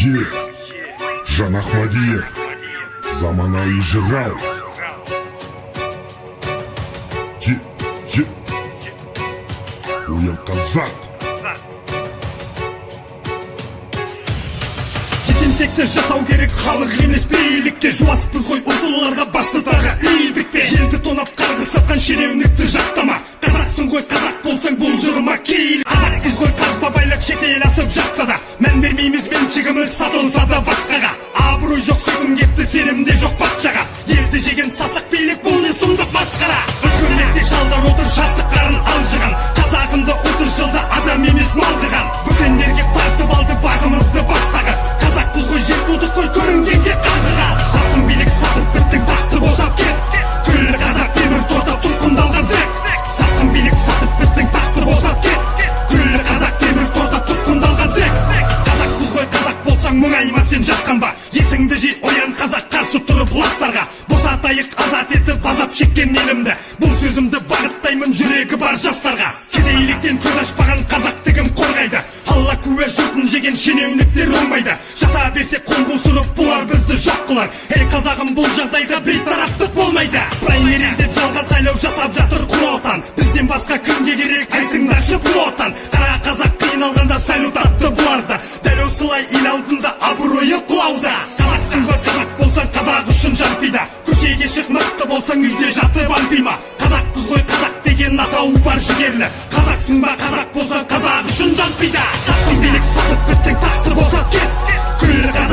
Жан Ахмадиев, заманауи жырау. Уем қазақ. Текті жасау керек, халық емес билікке. Жуаспыз ғой ұзыларға басты тағы иілдік пе? Елді тонап қарғы сатқан шенеунікті жақтама. Қазақсың ғой, қазақ болсаң бұл жырыма кейл. Қазақпыз ғой, қазба байлық шетел асып жатса да, мән бермейміз меншігіміз сатылса да басқаға. Абырой жоқ, сөкім кетті, сенімде жоқ патшаға. Елді жеген сасық билік, бұл не сұмдық масқара. Үкіметте шалдар отыр, шаттықтарын алжыған. Қазағымды 30 жылда адам емес малғыған. Бөтендерге тартып алды бағымызды бастағы. Қазақпыз ғой, жер болдық қой, көрінгенге қазыға. Сатым билік сатып біттің, тақты босап кет. Күллі қазақ темір торда тұтқындалған зек. Сатым билік сатып біттің, тақты босап кет. Күллі қазақ темір торда тұтқындалған зек. Қазақпыз ғой, қазақ болсаң мұңайма сен жатқанба. Есіңді жей, оян қазақ, қарсы тұрып ластарға. Босатайық азат етіп азап шеккен елімді. Бұл сөзімді бағыттаймын жүрегі бар жастарға. Кедейліктен көз ашпаған қазақтығым қорғайды. Алла куә жұртын жеген шенеуніктер оңбайды. Жата берсе қоңғы ұшырып бұлар бізді жоқ қылар. Ей қазағым, бұл жағдайға бейтараптық болмайды. Праймериз деп жалған сайлау жасап жатыр құр отан. Бізден басқа кімге керек, айтыңдаршы бұл отан. Қара қазақ қиналғанда салют атты бұларды. Дәл осылай ел алдында абыройы құлауда. Қазақсың ғой, қазақ болсаң қазақ үшін жан пида. Көшеге шық, мықты болсаң үйде жатып аңпима. Қазақпыз ғой, қазақ деген атауы бар жігерлі. Қазақсың ба, қазақ болсаң қазақ үшін жан пида. Сатым билік сатып біттің, тақты босап кет. Күллі қазақ